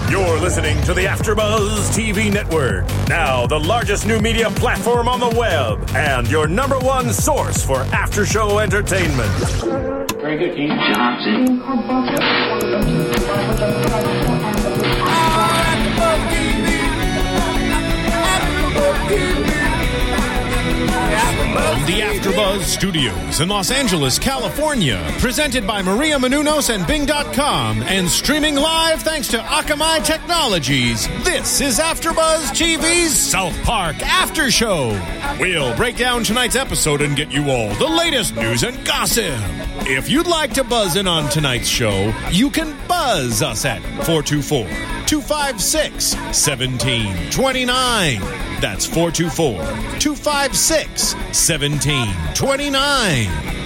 You're listening to the AfterBuzz TV Network, now the largest new media platform on the web, and your number one source for after-show entertainment. Very good, King Johnson. From the AfterBuzz Studios in Los Angeles, California, presented by Maria Menounos and Bing.com, and streaming live thanks to Akamai Technologies, this is AfterBuzz TV's South Park After Show. We'll break down tonight's episode and get you all the latest news and gossip. If you'd like to buzz in on tonight's show, you can buzz us at 424-256-1729. That's 424-256-1729.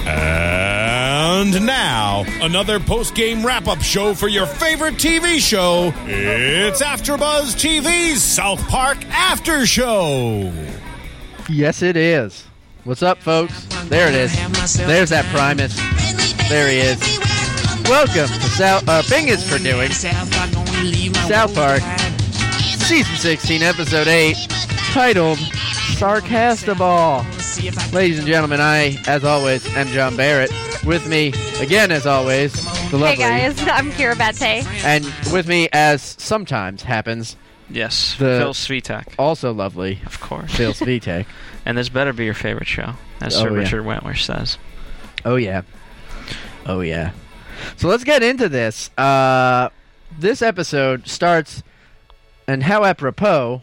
And now, another post-game wrap-up show for your favorite TV show. It's AfterBuzz TV's South Park After Show. Yes, it is. What's up, folks? There it is. There's that Primus. There he is. Welcome to Bing is for doing South Park, Season 16, Episode 8, titled Sarcastaball. Ladies and gentlemen, I, as always, am John Barrett. With me, again, as always, the lovely... Hey, guys. I'm Kira Bate. And with me, as sometimes happens... Yes, Phil Svitek. Also lovely. Of course. Phil Svitek. And this better be your favorite show, as Sir Richard Wentworth says. Oh, yeah. Oh, yeah. So let's get into this. This episode starts, and how apropos,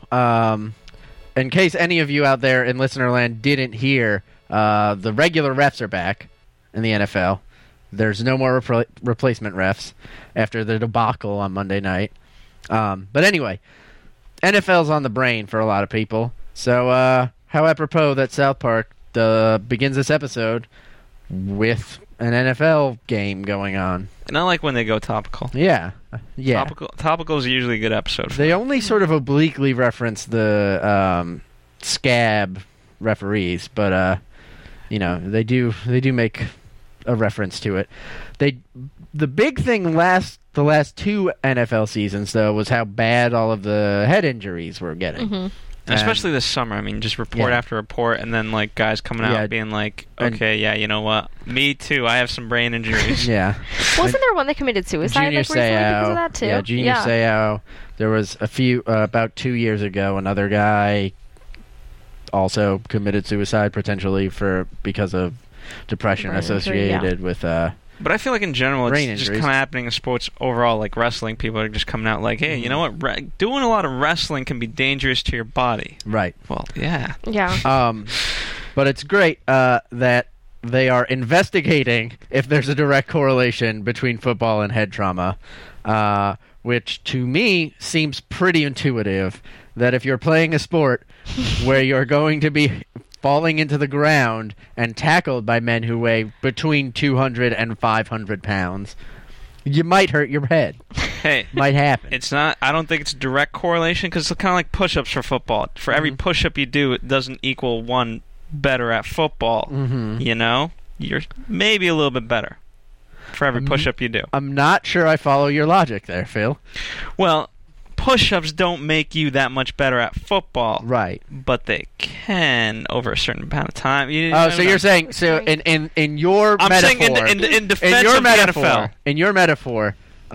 in case any of you out there in Listenerland didn't hear, the regular refs are back in the NFL. There's no more replacement refs after the debacle on Monday night. But anyway, NFL's on the brain for a lot of people. So how apropos that South Park begins this episode with an NFL game going on. And I like when they go topical. Yeah. Yeah. Topical is usually a good episode. They only sort of obliquely reference the scab referees, but they do make a reference to it. The big thing the last two NFL seasons though was how bad all of the head injuries were getting. Mm-hmm. Especially this summer. I mean, just report after report, and then like guys coming out being like, "Okay, you know what? Me too. I have some brain injuries." Yeah. Wasn't there one that committed suicide Junior recently because of that too? Yeah, Junior Seau. There was a few about 2 years ago. Another guy also committed suicide potentially because of depression associated with. But I feel like in general, it's brain just injuries. kind of happening in sports overall. Like wrestling, people are just coming out like, "Hey, you know what? Doing a lot of wrestling can be dangerous to your body." Right. Well, yeah. Yeah. But it's great that they are investigating if there's a direct correlation between football and head trauma, which to me seems pretty intuitive. That if you're playing a sport where you're going to be falling into the ground and tackled by men who weigh between 200 and 500 pounds, you might hurt your head. Hey, might happen. It's not. I don't think it's a direct correlation because it's kind of like push-ups for football. For every push-up you do, it doesn't equal one better at football. Mm-hmm. You know, you're maybe a little bit better for every push-up you do. I'm not sure I follow your logic there, Phil. Well, push-ups don't make you that much better at football, right? But they can over a certain amount of time. So you're saying in your I'm metaphor, saying in defense your of metaphor, the NFL. In your metaphor,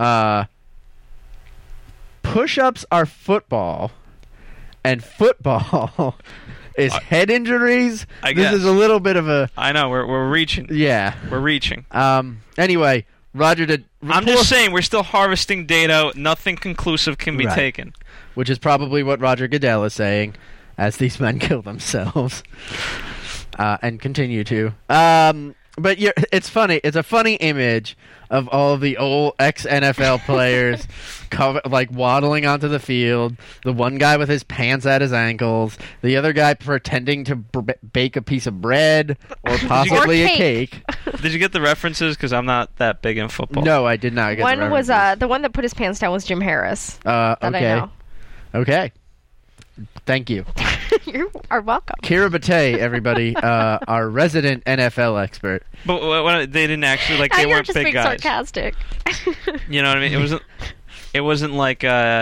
push-ups are football, and football is head injuries. I guess. This is a little bit of a. I know we're reaching. Yeah, we're reaching. Anyway. Roger did. I'm just saying we're still harvesting data. Nothing conclusive can be taken. Which is probably what Roger Goodell is saying as these men kill themselves and continue to. But it's funny. It's a funny image of all of the old ex-NFL players waddling onto the field. The one guy with his pants at his ankles. The other guy pretending to bake a piece of bread or possibly a cake. Did you get the references? Because I'm not that big in football. No, I did not get the references. One was the one that put his pants down was Jim Harris. Okay. I know. Okay. Thank you. You are welcome. Kira Bate, everybody, our resident NFL expert. But they didn't actually they weren't just big being guys. Sarcastic. You know what I mean? it wasn't like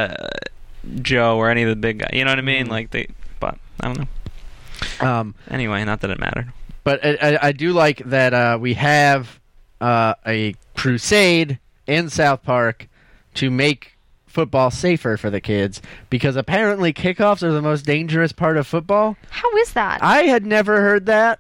Joe or any of the big guys. You know what I mean? But I don't know. Anyway, not that it mattered. But I do like that we have a crusade in South Park to make football safer for the kids, because apparently kickoffs are the most dangerous part of football. How is that? I had never heard that.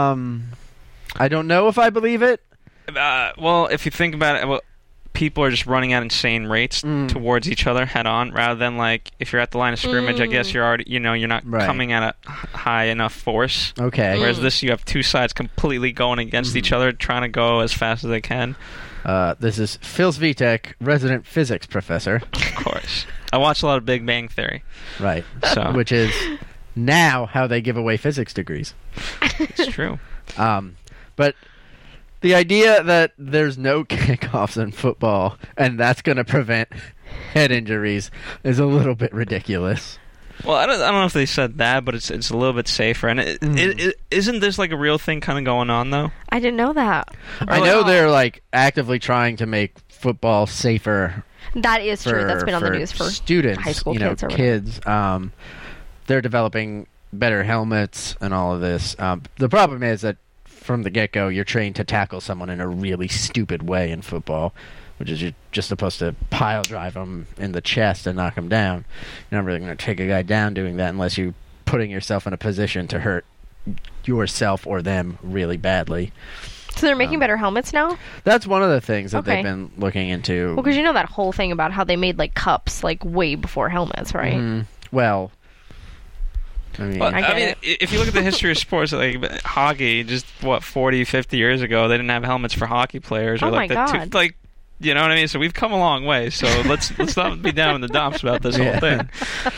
I don't know if I believe it. Well, if you think about it, people are just running at insane rates towards each other head on, rather than like if you're at the line of scrimmage, I guess you're already, you're not coming at a high enough force. Okay. Whereas this, you have two sides completely going against each other, trying to go as fast as they can. This is Phil Svitek, resident physics professor. Of course. I watch a lot of Big Bang Theory. Right. So. Which is now how they give away physics degrees. It's true. But the idea that there's no kickoffs in football and that's going to prevent head injuries is a little bit ridiculous. Well, I don't know if they said that, but it's a little bit safer. And isn't this like a real thing kind of going on, though? I didn't know that. I know they're like actively trying to make football safer. That is true. That's been on the news for students, high school kids. Kids. They're developing better helmets and all of this. The problem is that from the get-go, you're trained to tackle someone in a really stupid way in football, which is you're just supposed to pile drive them in the chest and knock them down. You're not really going to take a guy down doing that unless you're putting yourself in a position to hurt yourself or them really badly. So they're making better helmets now? That's one of the things that they've been looking into. Well, because you know that whole thing about how they made like cups like way before helmets, right? Well, I mean, if you look at the history of sports, like hockey, just 40, 50 years ago, they didn't have helmets for hockey players. Oh or like my God. You know what I mean? So we've come a long way. So let's not be down in the dumps about this whole thing.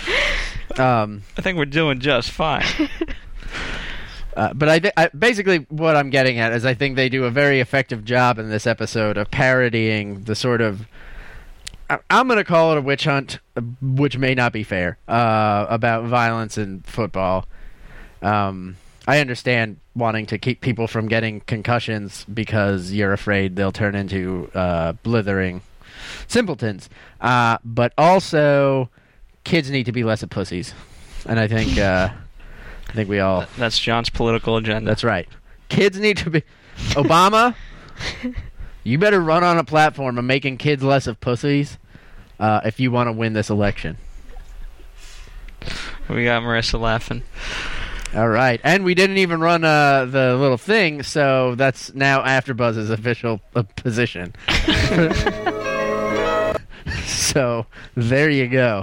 I think we're doing just fine. But I basically what I'm getting at is I think they do a very effective job in this episode of parodying the sort of, I'm going to call it a witch hunt, which may not be fair, about violence in football. I understand wanting to keep people from getting concussions because you're afraid they'll turn into blithering simpletons. But also, kids need to be less of pussies. And I think we all... That's John's political agenda. That's right. Kids need to be... Obama, you better run on a platform of making kids less of pussies if you want to win this election. We got Marissa laughing. All right. And we didn't even run the little thing, so that's now AfterBuzz's official position. So, there you go.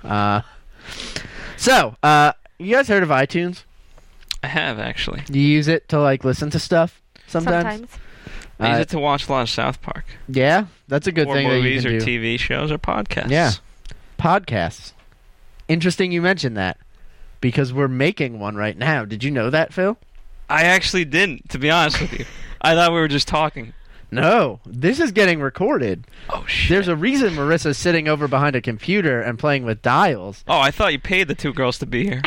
You guys heard of iTunes? I have, actually. Do you use it to, listen to stuff sometimes? I use it to watch a lot of South Park. Yeah? That's a good thing that you can do. Movies or TV shows or podcasts. Yeah. Podcasts. Interesting you mentioned that. Because we're making one right now. Did you know that, Phil? I actually didn't, to be honest with you. I thought we were just talking. No, this is getting recorded. Oh, shit. There's a reason Marissa's sitting over behind a computer and playing with dials. Oh, I thought you paid the two girls to be here.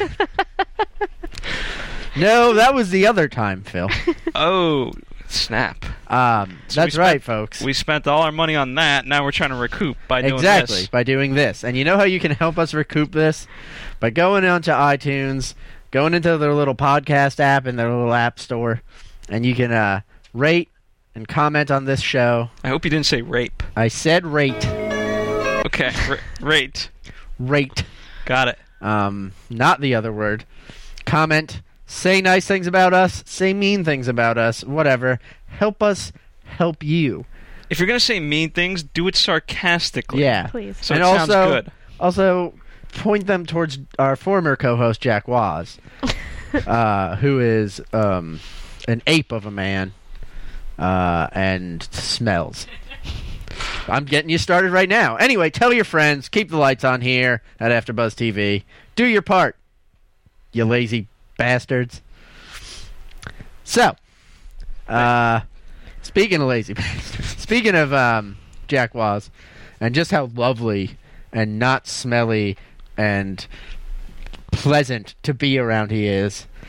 No, that was the other time, Phil. Oh, snap. That's right, folks. We spent all our money on that. Now we're trying to recoup by doing this. Exactly, by doing this. And you know how you can help us recoup this? By going onto iTunes, going into their little podcast app in their little app store, and you can rate and comment on this show. I hope you didn't say rape. I said rate. Okay, rate. Rate. Got it. Not the other word. Comment. Say nice things about us. Say mean things about us. Whatever. Help us help you. If you're going to say mean things, do it sarcastically. Yeah. Please. So and it sounds good. Also, point them towards our former co-host, Jack Waz, who is an ape of a man and smells. I'm getting you started right now. Anyway, tell your friends. Keep the lights on here at AfterBuzz TV. Do your part, you lazy bastards. So, speaking of lazy bastards, speaking of Jack Waz, and just how lovely and not smelly and pleasant to be around he is,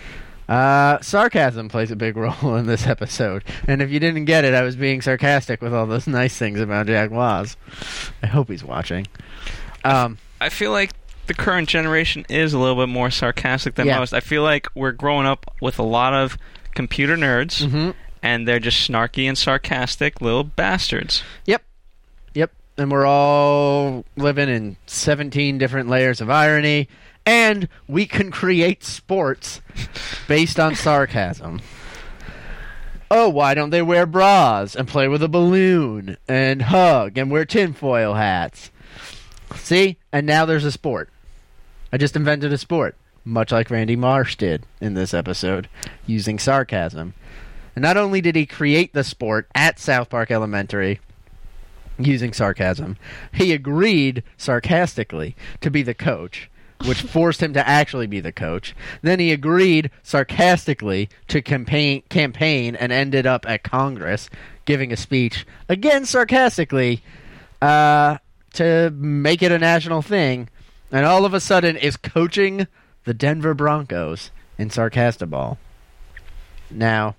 Sarcasm plays a big role in this episode. And if you didn't get it, I was being sarcastic with all those nice things about Jack Waz. I hope he's watching. I feel like the current generation is a little bit more sarcastic than most. I feel like we're growing up with a lot of computer nerds, and they're just snarky and sarcastic little bastards. Yep. And we're all living in 17 different layers of irony, and we can create sports based on sarcasm. Oh, why don't they wear bras and play with a balloon and hug and wear tinfoil hats? See? And now there's a sport. I just invented a sport, much like Randy Marsh did in this episode, using sarcasm. And not only did he create the sport at South Park Elementary using sarcasm, he agreed sarcastically to be the coach, which forced him to actually be the coach. Then he agreed sarcastically to campaign and ended up at Congress giving a speech, again sarcastically, to make it a national thing, and all of a sudden is coaching the Denver Broncos in Sarcastiball. Now,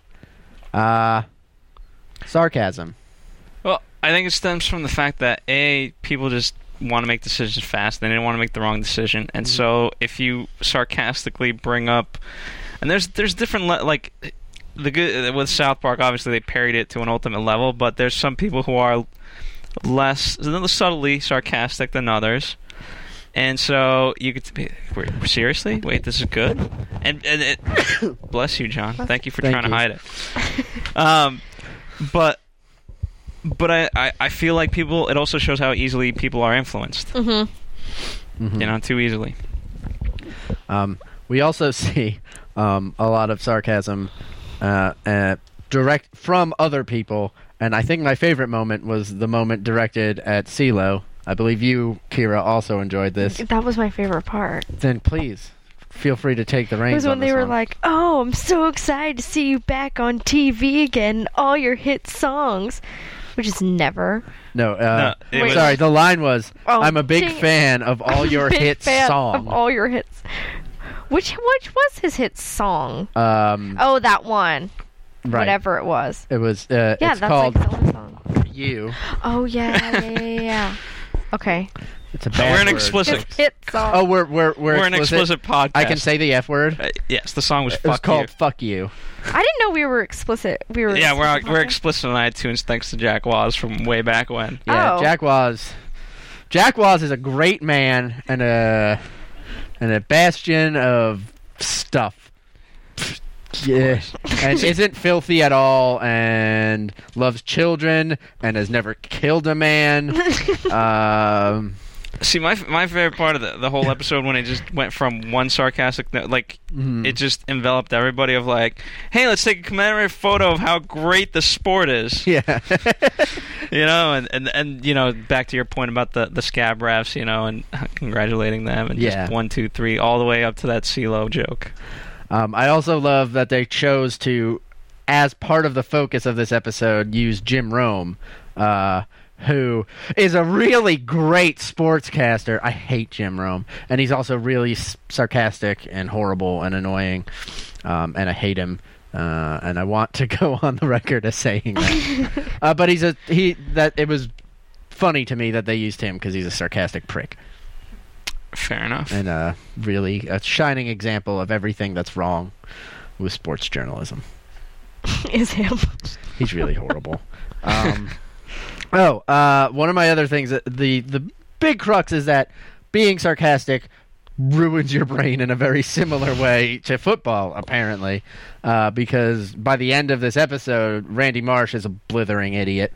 sarcasm. Well, I think it stems from the fact that, people just want to make decisions fast. They didn't want to make the wrong decision. And so if you sarcastically bring up... And there's different... the good with South Park, obviously they parried it to an ultimate level, but there's some people who are less subtly sarcastic than others. And so you could be, seriously? Wait, this is good? And it, bless you, John. Thank you for trying to hide it. But I feel like people, it also shows how easily people are influenced. Too easily. We also see a lot of sarcasm direct from other people, and I think my favorite moment was the moment directed at CeeLo. I believe you, Kira, also enjoyed this. That was my favorite part. Then please, feel free to take the reins. It was when they were one. like, "Oh, I'm so excited to see you back on TV again, all your hit songs," which is never. No, sorry. The line was, "I'm a big fan of all your hit songs." Of all your hits. Which was his hit song? That one. Right. Whatever it was. It was. Yeah, it's that's called like his only song. You. Oh yeah. Okay. It's a bad we're an word. explicit. Hit song. Oh, we're an explicit podcast. I can say the F word. Yes, the song was It was "Fuck called You." "Fuck You." I didn't know we were explicit. We're explicit on iTunes thanks to Jack Waz from way back when. Yeah, Jack Waz. Jack Waz is a great man and a bastion of stuff. Yeah, and isn't filthy at all, and loves children, and has never killed a man. See, my favorite part of the whole episode when it just went from one sarcastic it just enveloped everybody of like, hey, let's take a commemorative photo of how great the sport is. Yeah. And back to your point about the scab refs, and congratulating them, and just 1, 2, 3 all the way up to that CeeLo joke. I also love that they chose to, as part of the focus of this episode, use Jim Rome, who is a really great sportscaster. I hate Jim Rome, and he's also really sarcastic and horrible and annoying, and I hate him, and I want to go on the record as saying that. But it was funny to me that they used him because he's a sarcastic prick. Fair enough. And really a shining example of everything that's wrong with sports journalism. Is him. He's really horrible. One of my other things, the big crux is that being sarcastic ruins your brain in a very similar way to football, apparently. Because by the end of this episode, Randy Marsh is a blithering idiot.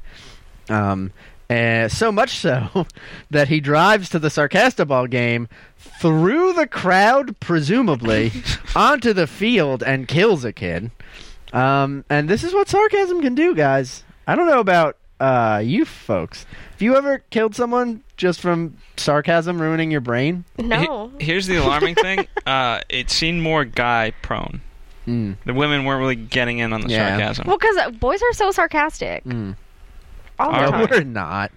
So much so that he drives to the Sarcastiball game through the crowd, presumably, onto the field and kills a kid. And this is what sarcasm can do, guys. I don't know about you folks. Have you ever killed someone just from sarcasm ruining your brain? No. Here's the alarming thing. It seemed more guy-prone. The women weren't really getting in on the sarcasm. Well, because boys are so sarcastic. All the time. We're not.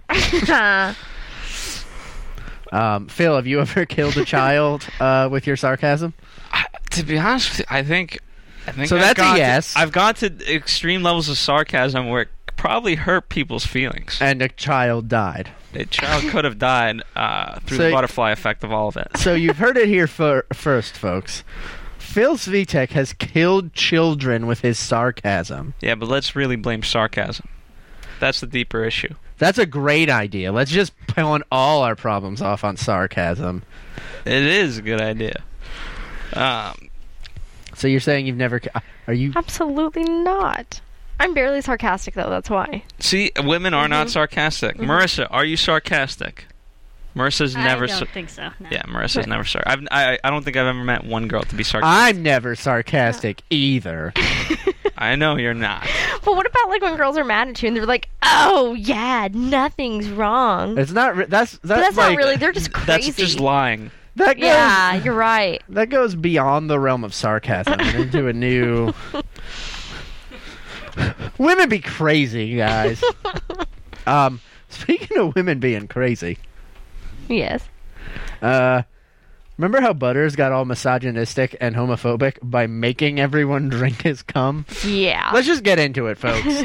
Phil, have you ever killed a child with your sarcasm? To be honest with you, I think I think So that's a yes. I've gone to extreme levels of sarcasm where it probably hurt people's feelings. And a child died. A child could have died through the butterfly effect of all of it. So you've heard it here first, folks. Phil Svitek has killed children with his sarcasm. Yeah, but let's really blame sarcasm. That's the deeper issue. That's a great idea. Let's just pawn all our problems off on sarcasm. It is a good idea. So you're saying you've never... Are you... Absolutely not. I'm barely sarcastic, though. That's why. See, women are not sarcastic. Marissa, are you sarcastic? Marissa's never... I don't think so, no. Yeah, Marissa's never sarcastic. I don't think I've ever met one girl to be sarcastic. I'm never sarcastic either. I know you're not. But what about, like, when girls are mad at you and they're like, oh, yeah, nothing's wrong. It's not... That's But that's like, not really... They're just crazy. That's just lying. That goes, Yeah, you're right. That goes beyond the realm of sarcasm and into a new... Women be crazy, guys. Speaking of women being crazy... Yes. Remember how Butters got all misogynistic and homophobic by making everyone drink his cum? Yeah. Let's just get into it, folks.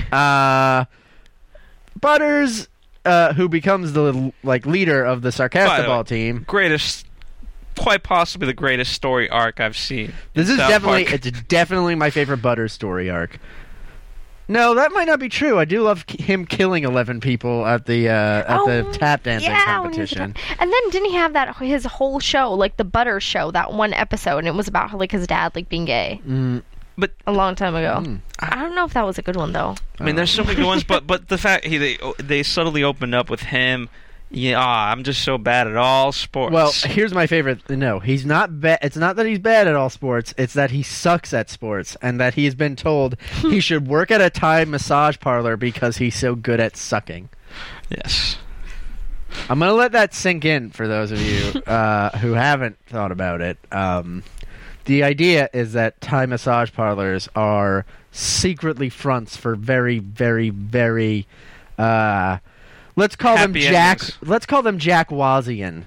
Butters, who becomes the leader of the Sarcastaball team. Quite possibly the greatest story arc I've seen. This is definitely my favorite Butters story arc. No, that might not be true. I do love him killing 11 people at the tap dancing competition. And then didn't he have his whole show, like the Butter Show, that one episode, and it was about like his dad being gay. But a long time ago. I don't know if that was a good one though. I mean, there's so many good ones, but the fact they subtly opened up with him. Yeah, I'm just so bad at all sports. Well, here's my favorite. No, he's not bad. It's not that he's bad at all sports. It's that he sucks at sports, and that he's been told he should work at a Thai massage parlor because he's so good at sucking. Yes. I'm going to let that sink in for those of you who haven't thought about it. The idea is that Thai massage parlors are secretly fronts for very, very, very... Let's call them Jack Wazian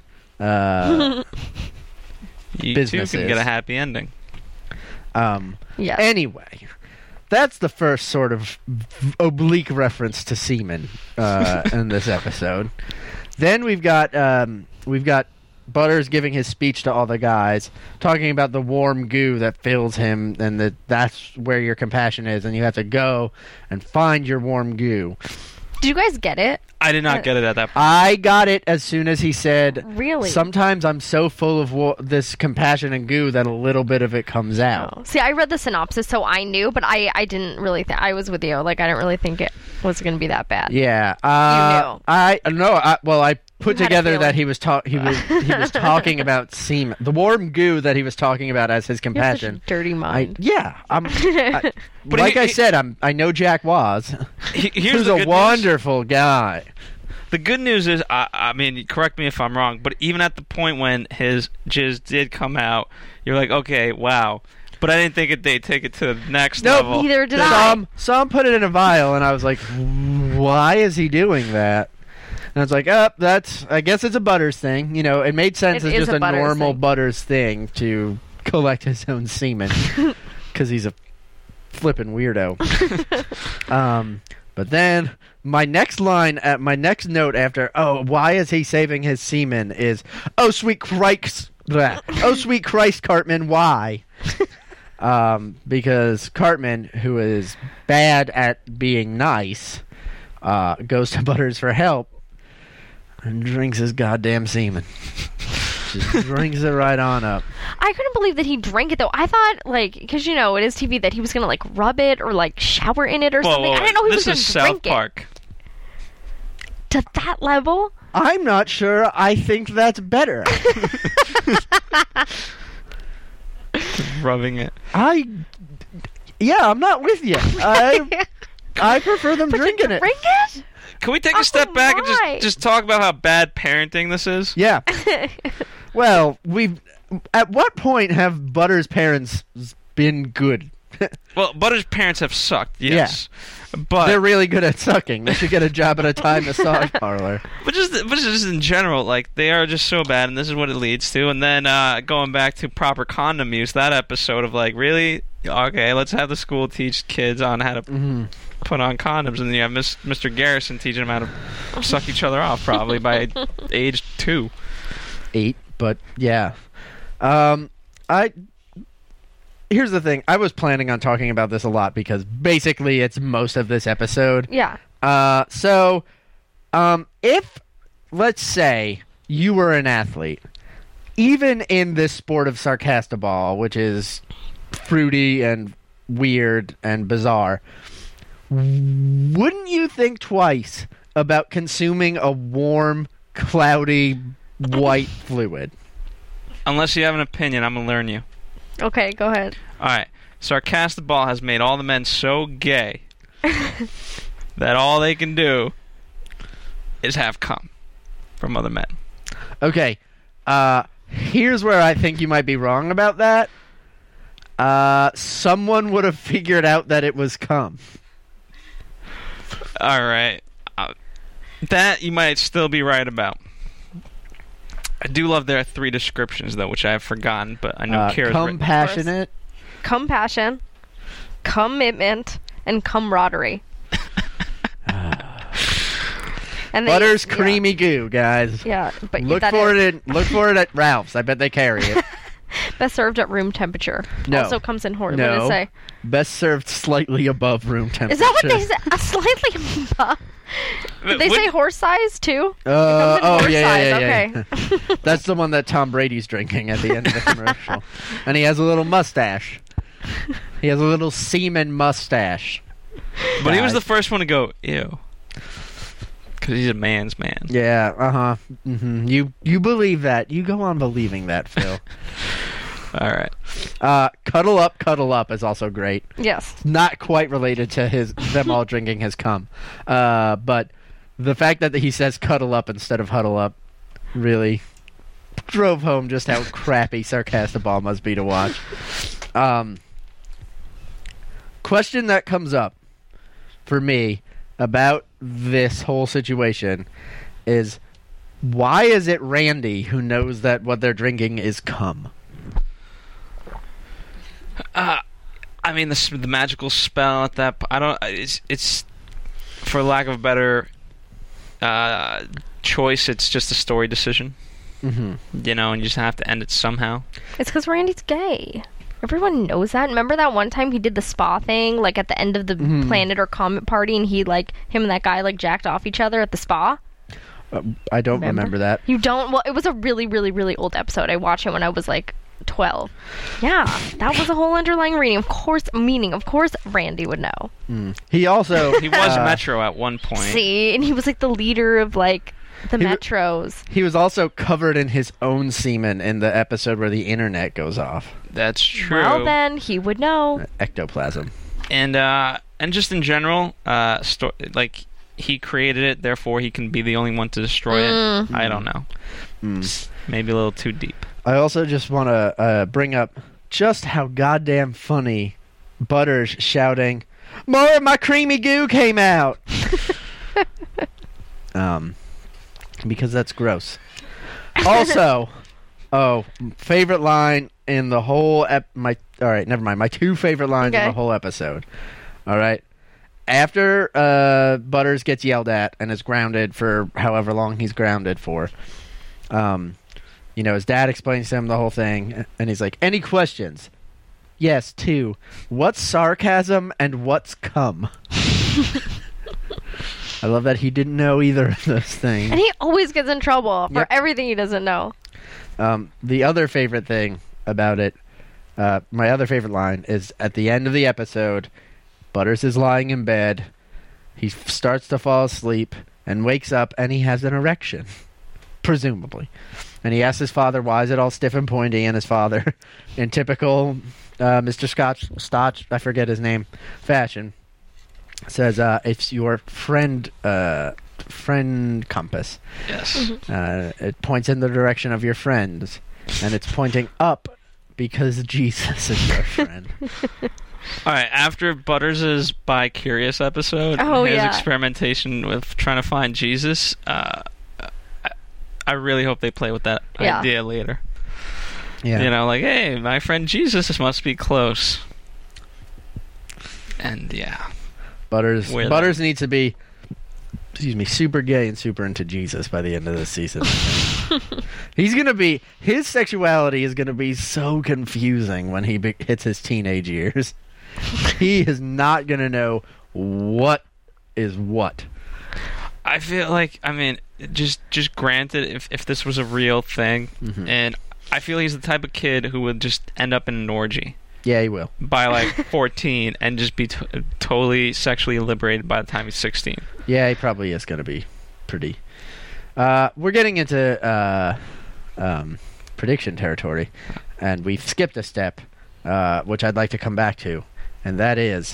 you businesses. too can get a happy ending. Yeah. Anyway, that's the first sort of oblique reference to semen in this episode. Then we've got Butters giving his speech to all the guys, talking about the warm goo that fills him, and that's where your compassion is, and you have to go and find your warm goo. Did you guys get it? I did not get it at that point. I got it as soon as he said, really? Sometimes I'm so full of this compassion and goo that a little bit of it comes out. Oh. See, I read the synopsis, so I knew, but I didn't really think... I was with you. Like, I didn't really think it was going to be that bad. Yeah. You knew. I put together that he was talking about semen. The warm goo that he was talking about as his compassion. You have such a dirty mind. I said, I know Jack Waz. Who's a wonderful guy. The good news is, I mean, correct me if I'm wrong, but even at the point when his jizz did come out, you're like, okay, wow. But I didn't think they'd take it to the next level. Neither did I. Some put it in a vial, and I was like, why is he doing that? And I was like, I guess it's a Butters thing. You know, it made sense as just a normal Butters thing to collect his own semen. Because he's a flippin' weirdo. But then my next note after, why is he saving his semen is, oh sweet Christ, Cartman, why? Because Cartman, who is bad at being nice, goes to Butters for help and drinks his goddamn semen. Just drinks it right on up. I couldn't believe that he drank it, though. I thought, because, it is TV, that he was going to, rub it or, shower in it or something. I didn't know he was going to drink South Park. To that level? I'm not sure. I think that's better. Rubbing it. I'm not with you. I prefer them drinking it. Drink it? Can we take a step back and just talk about how bad parenting this is? Yeah. Well, at what point have Butters' parents been good? Well, Butters' parents have sucked, yes. Yeah. But they're really good at sucking. They should get a job at a Thai massage parlor. But just in general, they are just so bad, and this is what it leads to. And then going back to proper condom use, that episode of really, Okay, let's have the school teach kids on how to put on condoms, and then you have Mr. Garrison teaching them how to suck each other off, probably by age 2. 8, but yeah. Here's the thing. I was planning on talking about this a lot because basically it's most of this episode. Yeah. If, let's say, you were an athlete, even in this sport of Sarcastiball, which is fruity and weird and bizarre, wouldn't you think twice about consuming a warm, cloudy, white fluid? Unless you have an opinion, I'm going to learn you. Okay, go ahead. All right. Sarcastiball has made all the men so gay that all they can do is have cum from other men. Okay. Here's where I think you might be wrong about that. Someone would have figured out that it was cum. All right. That you might still be right about. I do love their 3 descriptions, though, which I have forgotten, but I know Kira's compassionate. Compassion, commitment, and camaraderie. And Butter's creamy goo, guys. Yeah, but look for it at Ralph's. I bet they carry it. Best served at room temperature. No. Also comes in horse. No. What did it say? Best served slightly above room temperature. Is that what they said? Slightly above. Did they say horse size too? Yeah. That's the one that Tom Brady's drinking at the end of the commercial, and he has a little mustache. He has a little semen mustache. But he was the first one to go, ew. Because he's a man's man. Yeah, mm-hmm. You believe that. You go on believing that, Phil. All right. Cuddle Up is also great. Yes. Not quite related to them all drinking his cum. But the fact that he says cuddle up instead of huddle up really drove home just how crappy Sarcastiball must be to watch. Question that comes up for me about this whole situation is, why is it Randy who knows that what they're drinking is cum? I mean, the magical spell at that. I don't. It's for lack of a better choice. It's just a story decision. Mm-hmm. You know, and you just have to end it somehow. It's because Randy's gay. Everyone knows that. Remember that one time he did the spa thing, like at the end of the planet or comet party, and him and that guy jacked off each other at the spa? I don't remember that. You don't? Well, it was a really, really, really old episode. I watched it when I was 12. Yeah, that was a whole underlying meaning. Of course, Randy would know. He also he was Metro at one point. See, and he was the leader of the Metros. He was also covered in his own semen in the episode where the internet goes off. That's true. Well, then he would know. Ectoplasm. And just in general, he created it, therefore he can be the only one to destroy it. I don't know. Maybe a little too deep. I also just want to bring up just how goddamn funny Butters shouting, "More of my creamy goo came out!" Because that's gross. Also, favorite line in the whole my 2 favorite lines in the whole episode. All right. After Butters gets yelled at and is grounded for however long he's grounded for, his dad explains to him the whole thing, and he's like, "Any questions?" "Yes, 2. What's sarcasm and what's cum?" I love that he didn't know either of those things. And he always gets in trouble for everything he doesn't know. The other favorite thing about it, my other favorite line, is at the end of the episode, Butters is lying in bed. He starts to fall asleep and wakes up, and he has an erection, presumably. And he asks his father, why is it all stiff and pointy? And his father, in typical Mr. Stotch, I forget his name, fashion, says, it's your friend compass. Yes. It points in the direction of your friends, and it's pointing up because Jesus is your friend. All right, after Butters' bi-curious episode, his experimentation with trying to find Jesus, I really hope they play with that idea later. Yeah. Hey, my friend Jesus must be close. And yeah, Butters needs to be, super gay and super into Jesus by the end of this season. His sexuality is gonna be so confusing when he hits his teenage years. He is not gonna know what is what. I feel like, just granted, if this was a real thing, and I feel he's the type of kid who would just end up in an orgy. Yeah, he will. By like 14 and just be totally sexually liberated by the time he's 16. Yeah, he probably is going to be pretty. We're getting into prediction territory, and we've skipped a step, which I'd like to come back to, and that is...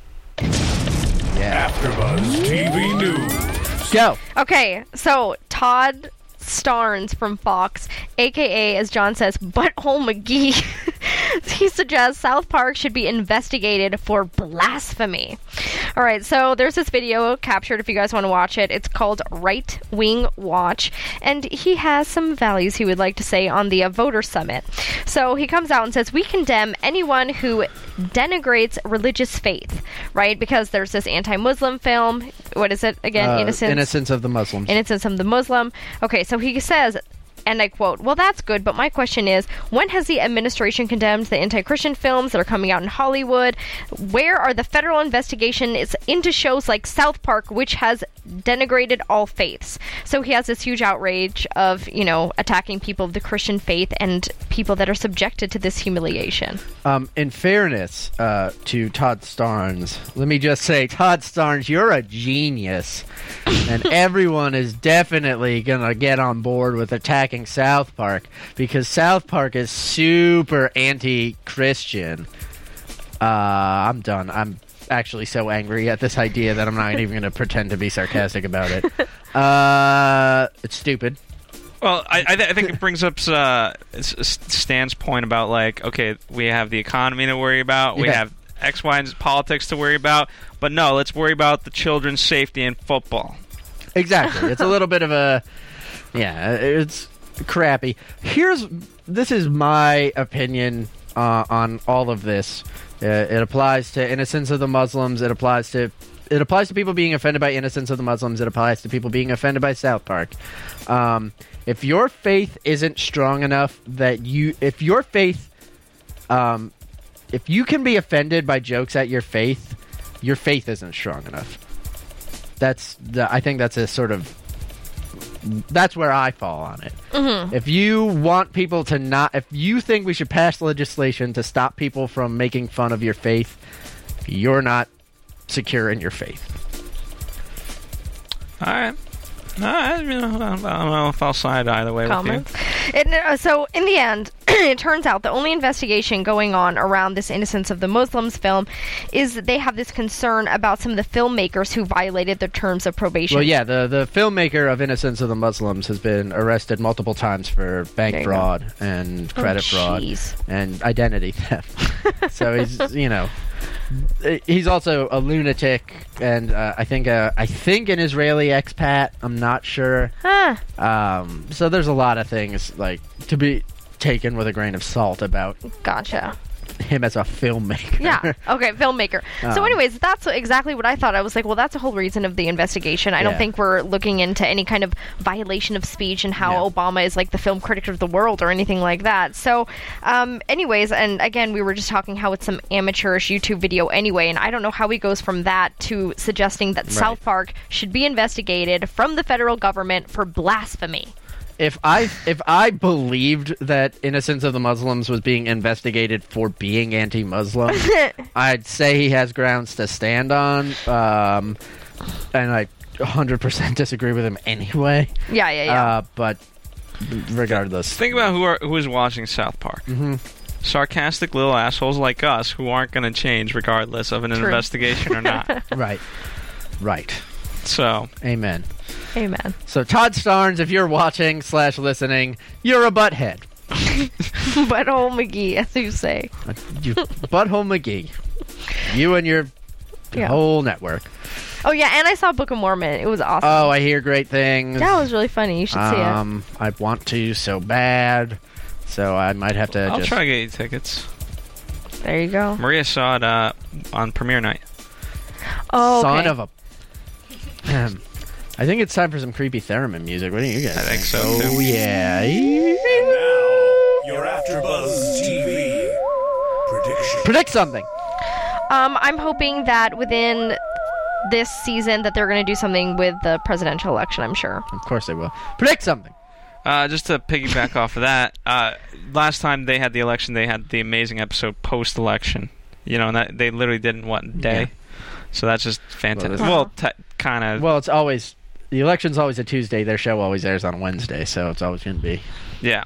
AfterBuzz TV News. Go! Okay, so Todd Starnes from Fox, a.k.a., as John says, Butthole McGee, he suggests South Park should be investigated for blasphemy. All right, so there's this video captured if you guys want to watch it. It's called Right Wing Watch, and he has some values he would like to say on the voter summit. So he comes out and says, we condemn anyone who denigrates religious faith, right? Because there's this anti-Muslim film. What is it again? Innocence of the Muslims. Innocence of the Muslim. Okay, so he says, and I quote, well, that's good, but my question is, when has the administration condemned the anti-Christian films that are coming out in Hollywood? Where are the federal investigations into shows like South Park, which has denigrated all faiths? So he has this huge outrage of, attacking people of the Christian faith and people that are subjected to this humiliation. In fairness to Todd Starnes, let me just say, Todd Starnes, you're a genius. And everyone is definitely going to get on board with attacking South Park, because South Park is super anti-Christian. I'm done. I'm actually so angry at this idea that I'm not even going to pretend to be sarcastic about it. It's stupid. Well, I think it brings up Stan's point about, like, okay, we have the economy to worry about, we have X, Y, and politics to worry about, but no, let's worry about the children's safety in football. Exactly. It's a little bit of a... Yeah, it's crappy. This is my opinion on all of this. It applies to Innocence of the Muslims. It applies to people being offended by Innocence of the Muslims. It applies to people being offended by South Park. If your faith isn't strong enough if you can be offended by jokes at your faith isn't strong enough. I think that's a sort of... That's where I fall on it. Mm-hmm. If you want people to not... If you think we should pass legislation to stop people from making fun of your faith, you're not secure in your faith. All right. I don't know if I'll side either way with you. So, in the end, it turns out the only investigation going on around this Innocence of the Muslims film is that they have this concern about some of the filmmakers who violated the terms of probation. Well, yeah, the filmmaker of Innocence of the Muslims has been arrested multiple times for bank fraud and credit fraud and identity theft. So he's, he's also a lunatic, and I think an Israeli expat. I'm not sure. So there's a lot of things like to be taken with a grain of salt about. Gotcha. Him as a filmmaker. Yeah. Okay, filmmaker. So anyways, that's exactly what I thought. I was like, well, that's the whole reason of the investigation. I don't think we're looking into any kind of violation of speech and how Obama is like the film critic of the world or anything like that. So anyways, and again, we were just talking how it's some amateurish YouTube video anyway, and I don't know how he goes from that to suggesting that South Park should be investigated from the federal government for blasphemy. If I believed that Innocence of the Muslims was being investigated for being anti-Muslim, I'd say he has grounds to stand on, and I 100% disagree with him anyway. Yeah. But regardless, think about who is watching South Park. Mm-hmm. Sarcastic little assholes like us who aren't going to change regardless of an investigation or not. Right. So, amen. So Todd Starnes, if you're watching / listening, you're a butthead. Butthole McGee, as you say. You Butthole McGee. You and your whole network. Oh yeah, and I saw Book of Mormon. It was awesome. Oh, I hear great things. That was really funny. You should see it. I want to so bad, so I might have to. I'll try to get you tickets. There you go. Maria saw it on premiere night. Oh, okay. Son of a... I think it's time for some creepy theremin music. What do you guys I think so, Oh, too. yeah. And now, your AfterBuzz TV prediction. Predict something. I'm hoping that within this season that they're going to do something with the presidential election, I'm sure. Of course they will. Predict something. Just to piggyback off of that, last time they had the election, they had the amazing episode post-election. And that they literally did in one day. Yeah. So that's just fantastic. Well, Kind of. Well, it's always... The election's always a Tuesday. Their show always airs on a Wednesday, so it's always going to be. Yeah.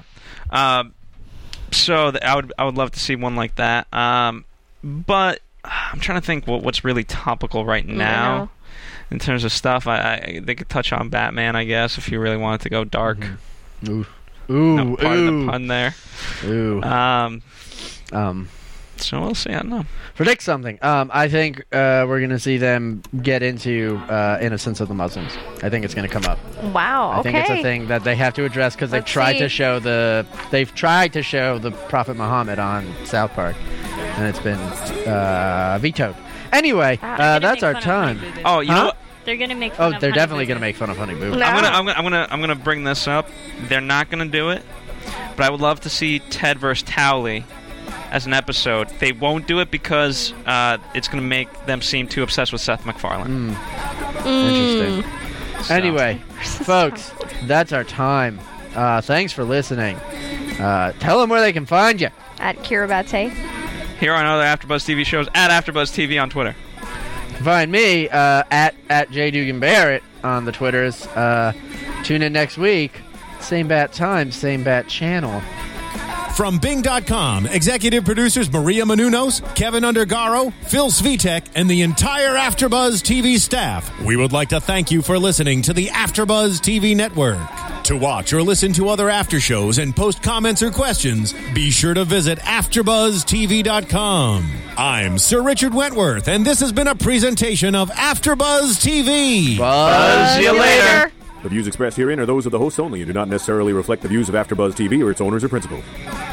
So I would love to see one like that. But I'm trying to think what's really topical right now in terms of stuff. They could touch on Batman, I guess, if you really wanted to go dark. Ooh. Part of the pun there. Ooh. So we'll see. I don't know. Predict something. I think we're going to see them get into innocence of the Muslims. I think it's going to come up. Wow. I think it's a thing that they have to address because they've tried to show the Prophet Muhammad on South Park, and it's been vetoed. Anyway, that's our time. Oh, you know what? They're gonna make fun of they're Honey definitely Boo going to make fun of Honey Boo. No. I'm gonna bring this up. They're not gonna do it, but I would love to see Ted vs. Towley as an episode. They won't do it because it's going to make them seem too obsessed with Seth MacFarlane. Interesting. So. Anyway, folks, that's our time. Thanks for listening. Tell them where they can find you. At Kiribati. Here on other AfterBuzz TV shows, at AfterBuzz TV on Twitter. Find me at J. Dugan Barrett on the Twitters. Tune in next week. Same bat time, same bat channel. From Bing.com, executive producers Maria Menounos, Kevin Undergaro, Phil Svitek, and the entire AfterBuzz TV staff, we would like to thank you for listening to the AfterBuzz TV network. To watch or listen to other after shows and post comments or questions, be sure to visit AfterBuzzTV.com. I'm Sir Richard Wentworth, and this has been a presentation of AfterBuzz TV. Buzz you later. The views expressed herein are those of the hosts only and do not necessarily reflect the views of AfterBuzz TV or its owners or principals.